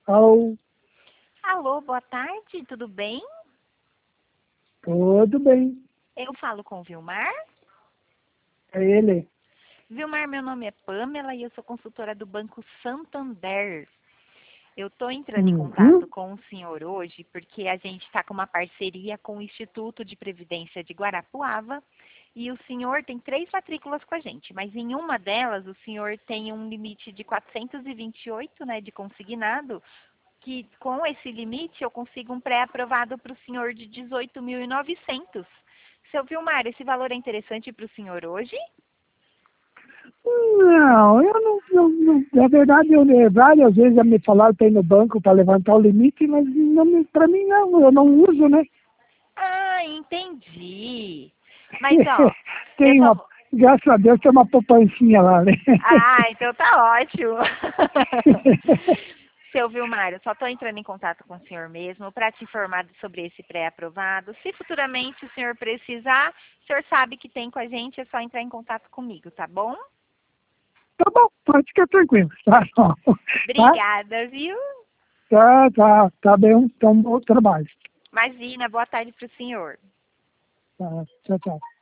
Alô, Alô, boa tarde, tudo bem? tudo bem? Eu falo com o Vilmar. É ele. Vilmar, meu nome é Pamela e eu sou consultora do Banco Santander. Eu estou entrando em contato Uhum. com o senhor hoje porque a gente está com uma parceria com o Instituto de Previdência de Guarapuava e o senhor tem 3 matrículas com a gente, mas em uma delas o senhor tem um limite de 428, né, de consignado, que com esse limite eu consigo um pré-aprovado para o senhor de 18.900. Seu Vilmar, esse valor é interessante para o senhor hoje? Não, na verdade, várias vezes já me falaram para ir no banco para levantar o limite, mas para mim não, eu não uso, né? Ah, entendi. Mas ó, eu Tem só uma, vou... graças a Deus tem uma poupancinha lá, né? Ah, então tá ótimo. Seu Vilmar, eu só estou entrando em contato com o senhor mesmo para te informar sobre esse pré-aprovado. Se futuramente o senhor precisar, o senhor sabe que tem com a gente, é só entrar em contato comigo, tá bom? Tá bom, pode ficar tranquilo, tá bom. Tá? Obrigada, viu? Tá bem, então bom trabalho. Imagina, boa tarde para o senhor. Tá, tchau, tchau.